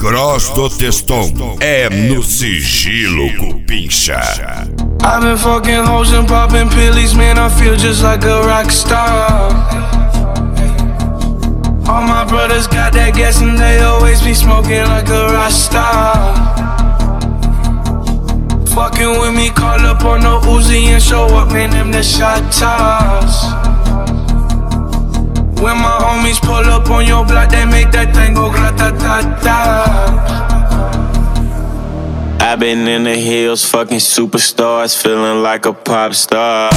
Cross do Teston é no sigilo Cupincha. I've been fucking hoes and popping pillies, man, I feel just like a rock star. All my brothers got that gas and they always be smoking like a rock star. Fucking with me, call up on the Uzi and show up, man, them the shot toss. When my homies pull up on your block, they make that thing go grata-ta-ta. I've been in the hills, fucking superstars, feeling like a pop star.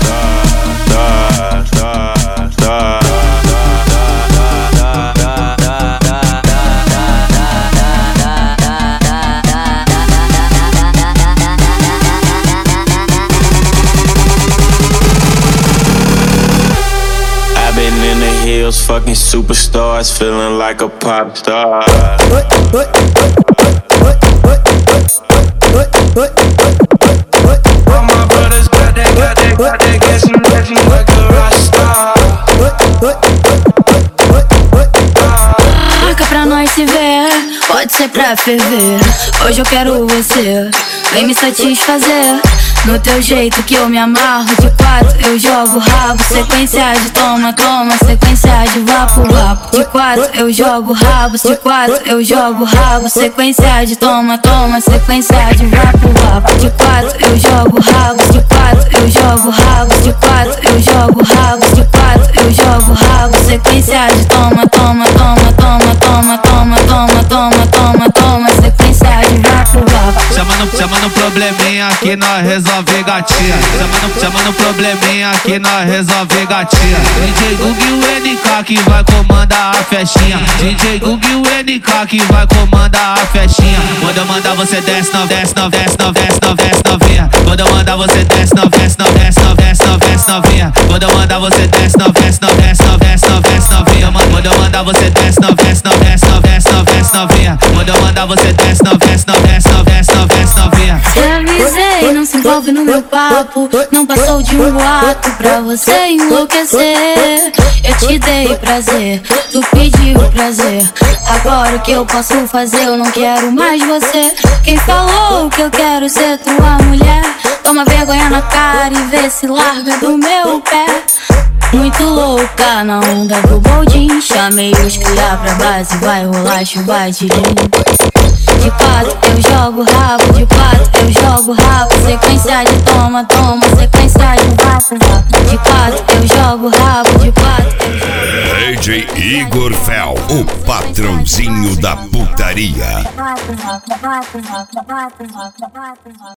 I've been in the hills, fucking superstars, feeling like a pop star. All my brothers got that gas and catching like a rock star. Marca pra nós se ver, pode ser pra ferver. Hoje eu quero você, vem me satisfazer. No teu jeito que eu me amarro, de quatro eu jogo rabo. Sequência de toma, toma, sequência de vapo, vapo. De quatro eu jogo rabo, de quatro eu jogo rabo. Sequência de toma, toma, sequência de vapo, vapo. De quatro eu jogo rabo, de quatro eu jogo rabo. De quatro eu jogo rabo, de quatro eu jogo rabo. Sequência de toma, toma, toma, toma, toma, toma, toma, toma, toma, toma. Sequência de vapo, vapo. Chamando probleminha que nós resolve gatinha. Chamando probleminha que nós resolve gatinha. DJ Gug e o NK que vai comandar a festinha. DJ Gug e o NK que vai comandar a festinha. Quando eu mandar você desce, não desce, não desce, não desce, não desce, novinha. Quando eu mandar você desce, não desce, não desce, não desce, não desce, novinha. Quando eu mandar você desce, não desce, não desce, não desce, não desce, novinha. Quando eu mandar você desce, não desce, não desce, não desce, não desce, novinha. Quando eu mandar você desce, não desce, não desce, não desce, não desce, novinha. Te avisei, não se envolve no meu papo. Não passou de um boato pra você enlouquecer. Eu te dei prazer, tu pediu prazer. Agora o que eu posso fazer? Eu não quero mais você. Quem falou que eu quero ser tua mulher? Toma vergonha na cara e vê se larga do meu pé. Muito louca na onda do boldin. Chamei os cria pra base, vai rolar chuva de De quatro eu jogo rabo, de quatro eu jogo rabo. Sequência de toma, toma, sequência de vapo, vapo. De quatro eu jogo rabo, de quatro eu jogo. DJ Igor Fel, o patrãozinho da putaria.